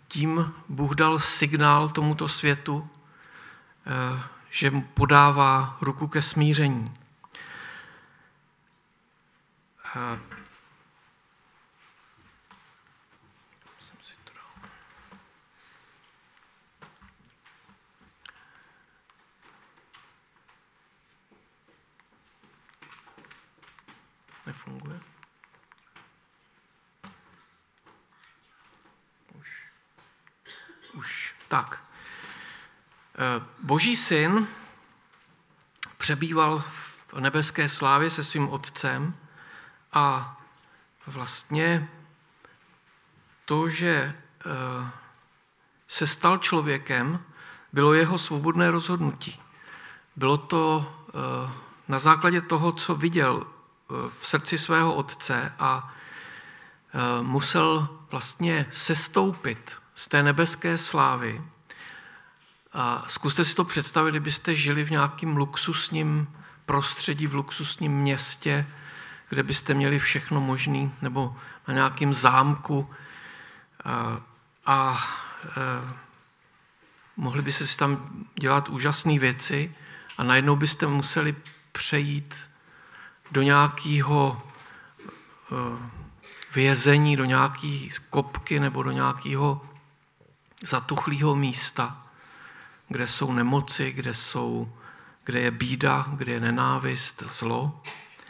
tím Bůh dal signál tomuto světu, že mu podává ruku ke smíření. Nefunguje? Už. Tak. Boží syn přebýval v nebeské slávě se svým otcem a vlastně to, že se stal člověkem, bylo jeho svobodné rozhodnutí. Bylo to na základě toho, co viděl v srdci svého otce a musel vlastně sestoupit z té nebeské slávy. A zkuste si to představit, kdybyste žili v nějakém luxusním prostředí, v luxusním městě, kde byste měli všechno možné, nebo na nějakém zámku a mohli byste si tam dělat úžasné věci a najednou byste museli přejít do nějakého vězení, do nějaké kopky nebo do nějakého zatuchlého místa, kde jsou nemoci, kde je bída, kde je nenávist, zlo.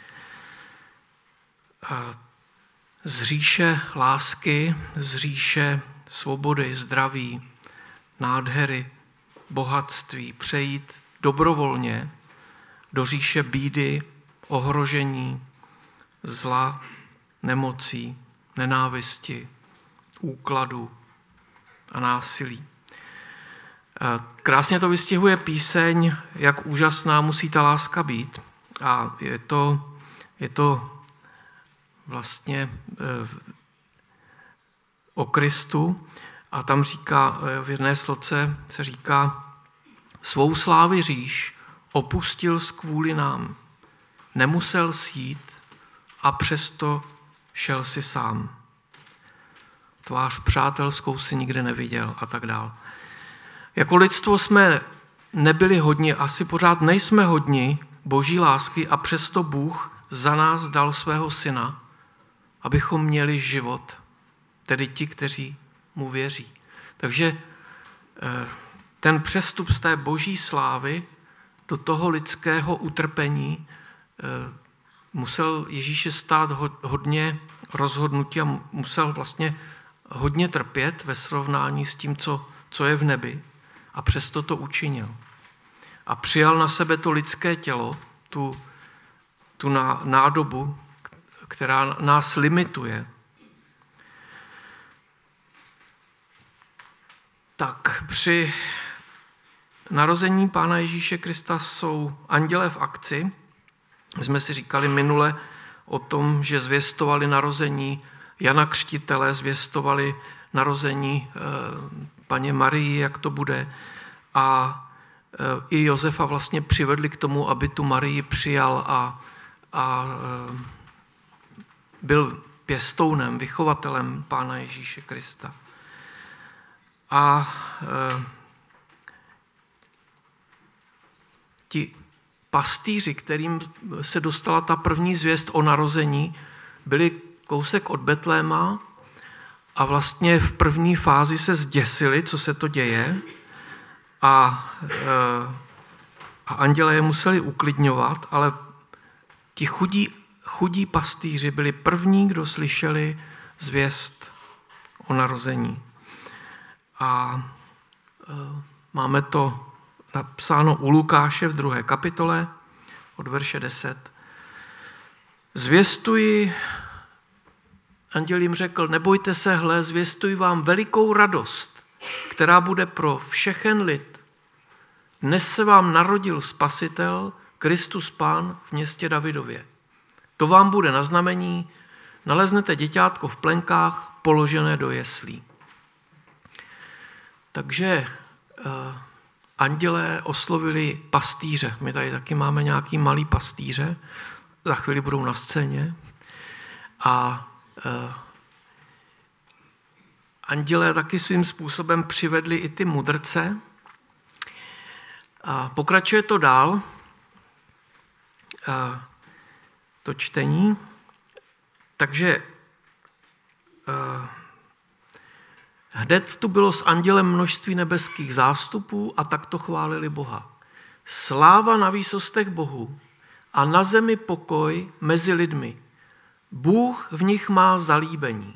Z říše lásky, z říše svobody, zdraví, nádhery, bohatství přejít dobrovolně do říše bídy, ohrožení, zla, nemocí, nenávisti, úkladu a násilí. Krásně to vystihuje píseň, jak úžasná musí ta láska být. A je to vlastně o Kristu. A tam říká, v jedné sloce se říká, svou slávy říš opustil kvůli nám. Nemusel sjít a přesto šel si sám. Tvář přátelskou si nikdy neviděl a tak dál. Jako lidstvo jsme nebyli hodni, asi pořád nejsme hodni boží lásky a přesto Bůh za nás dal svého syna, abychom měli život, tedy ti, kteří mu věří. Takže ten přestup z té boží slávy do toho lidského utrpení musel Ježíše stát hodně rozhodnutí a musel vlastně hodně trpět ve srovnání s tím, co je v nebi. A přesto to učinil. A přijal na sebe to lidské tělo, tu nádobu, která nás limituje. Tak při narození Pána Ježíše Krista jsou andělé v akci. My jsme si říkali minule o tom, že zvěstovali narození Jana Křtitele, zvěstovali narození Panně Marii, jak to bude. A i Josefa vlastně přivedli k tomu, aby tu Marii přijal a byl pěstounem, vychovatelem Pána Ježíše Krista. A ti pastýři, kterým se dostala ta první zvěst o narození, byli kousek od Betléma a vlastně v první fázi se zděsili, co se to děje a andělé je museli uklidňovat, ale ti chudí pastýři byli první, kdo slyšeli zvěst o narození. A máme to napsáno u Lukáše v 2. kapitole od verše 10. Zvěstuji, anděl jim řekl, nebojte se, hle, zvěstuji vám velikou radost, která bude pro všechen lid. Dnes se vám narodil Spasitel, Kristus Pán v městě Davidově. To vám bude na znamení, naleznete děťátko v plenkách, položené do jeslí. Takže andělé oslovili pastýře. My tady taky máme nějaký malý pastýře, za chvíli budou na scéně. A andělé taky svým způsobem přivedli i ty mudrce. A pokračuje to dál, to čtení. Takže hned tu bylo s andělem množství nebeských zástupů a tak to chválili Boha. Sláva na výsostech Bohu a na zemi pokoj mezi lidmi. Bůh v nich má zalíbení.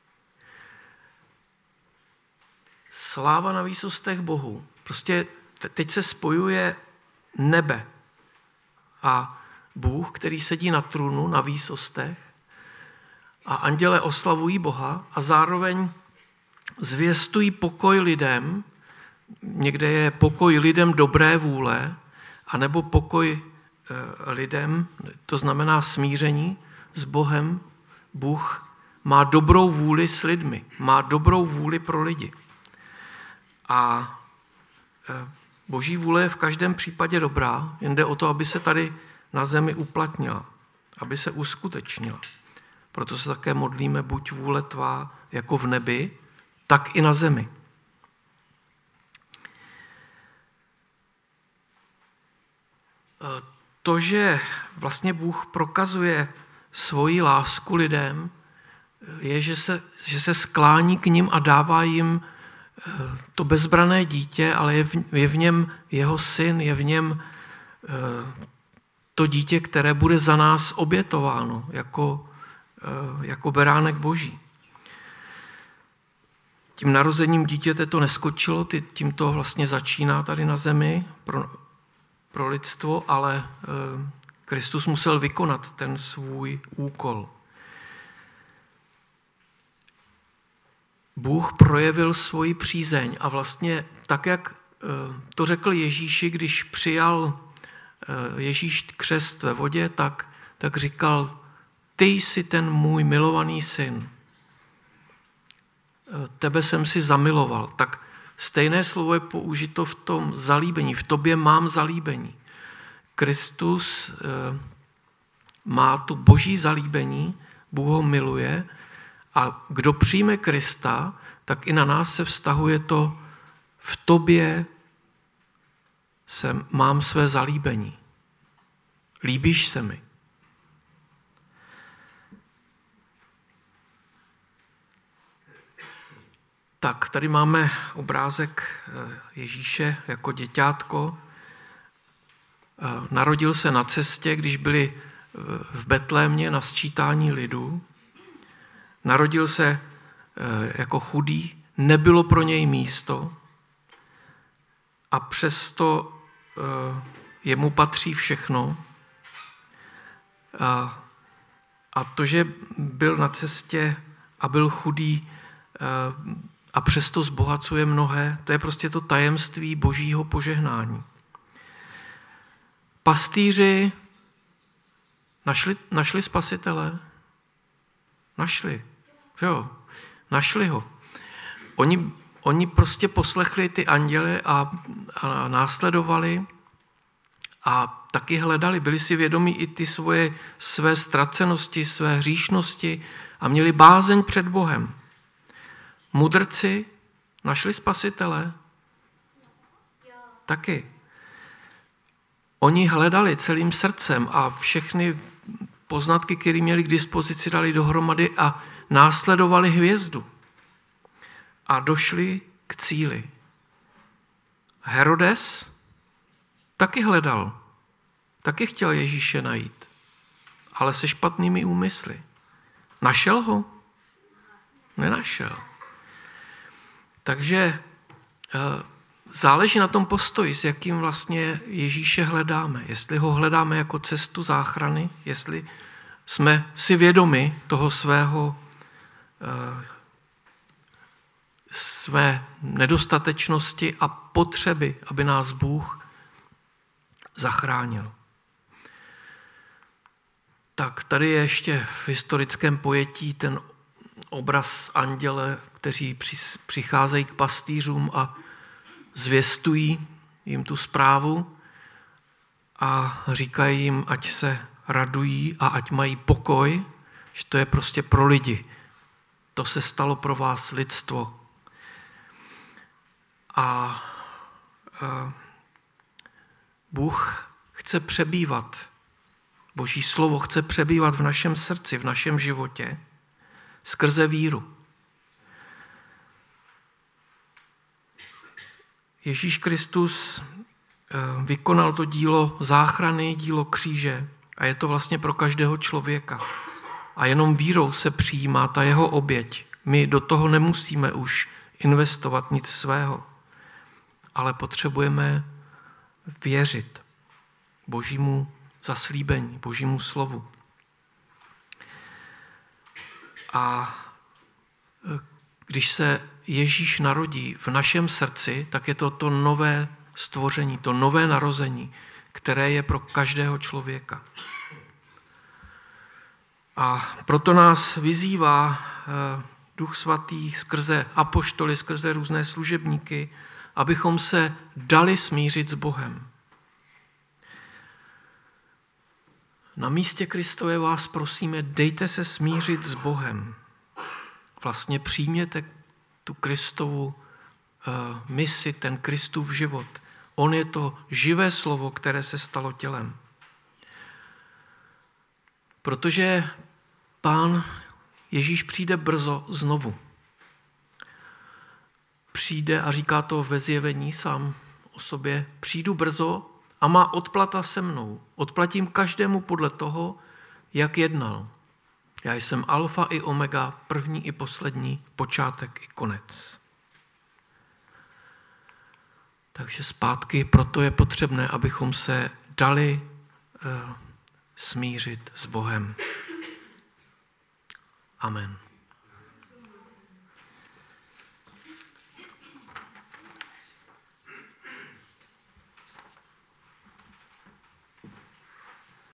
Sláva na výsostech Bohu. Prostě teď se spojuje nebe a Bůh, který sedí na trůnu na výsostech, a anděle oslavují Boha a zároveň zvěstují pokoj lidem. Někde je pokoj lidem dobré vůle, anebo pokoj lidem, to znamená smíření s Bohem. Bůh má dobrou vůli s lidmi, má dobrou vůli pro lidi. A Boží vůle je v každém případě dobrá, jen jde o to, aby se tady na zemi uplatnila, aby se uskutečnila. Proto se také modlíme, buď vůle tvá jako v nebi, tak i na zemi. To, že vlastně Bůh prokazuje svoji lásku lidem, je, že se sklání k nim a dává jim to bezbrané dítě, ale je v něm jeho syn, je v něm to dítě, které bude za nás obětováno jako beránek Boží. Tím narozením dítěte to neskočilo, tím to vlastně začíná tady na zemi pro lidstvo, ale Kristus musel vykonat ten svůj úkol. Bůh projevil svoji přízeň a vlastně tak, jak to řekl Ježíši, když přijal Ježíš křest ve vodě, tak říkal, ty jsi ten můj milovaný syn. Tebe jsem si zamiloval. Tak stejné slovo je použito v tom zalíbení. V tobě mám zalíbení. Kristus má to boží zalíbení, Bůh ho miluje a kdo přijme Krista, tak i na nás se vztahuje to, v tobě mám své zalíbení. Líbíš se mi. Tak, tady máme obrázek Ježíše jako děťátko. Narodil se na cestě, když byli v Betlémě na sčítání lidu. Narodil se jako chudý, nebylo pro něj místo a přesto jemu patří všechno. A to, že byl na cestě a byl chudý a přesto zbohacuje mnohé, to je prostě to tajemství božího požehnání. Pastýři našli spasitele? Našli. Jo, našli ho. Oni prostě poslechli ty anděle a následovali a taky hledali. Byli si vědomí i ty své ztracenosti, své hříšnosti a měli bázeň před Bohem. Mudrci našli spasitele? Taky. Oni hledali celým srdcem a všechny poznatky, které měli k dispozici, dali dohromady a následovali hvězdu. A došli k cíli. Herodes taky hledal. Taky chtěl Ježíše najít. Ale se špatnými úmysly. Našel ho? Nenašel. Takže záleží na tom postoji, s jakým vlastně Ježíše hledáme. Jestli ho hledáme jako cestu záchrany, jestli jsme si vědomi toho své nedostatečnosti a potřeby, aby nás Bůh zachránil. Tak tady je ještě v historickém pojetí ten obraz anděle, kteří přicházejí k pastýřům a zvěstují jim tu zprávu a říkají jim, ať se radují a ať mají pokoj, že to je prostě pro lidi. To se stalo pro vás lidstvo, A Bůh chce přebývat, Boží slovo chce přebývat v našem srdci, v našem životě skrze víru. Ježíš Kristus vykonal to dílo záchrany, dílo kříže a je to vlastně pro každého člověka. A jenom vírou se přijímá ta jeho oběť. My do toho nemusíme už investovat nic svého, ale potřebujeme věřit Božímu zaslíbení, Božímu slovu. A když se Ježíš narodí v našem srdci, tak je to nové stvoření, to nové narození, které je pro každého člověka. A proto nás vyzývá Duch Svatý skrze apoštoly, skrze různé služebníky, abychom se dali smířit s Bohem. Na místě Kristově vás prosíme, dejte se smířit s Bohem. Vlastně přijměte tu Kristovu misi, ten Kristův život. On je to živé slovo, které se stalo tělem. Protože Pán Ježíš přijde brzo znovu. Přijde a říká to ve Zjevení sám o sobě, přijdu brzo a má odplata se mnou. Odplatím každému podle toho, jak jednal. Já jsem alfa i omega, první i poslední, počátek i konec. Takže zpátky, proto je potřebné, abychom se dali smířit s Bohem. Amen.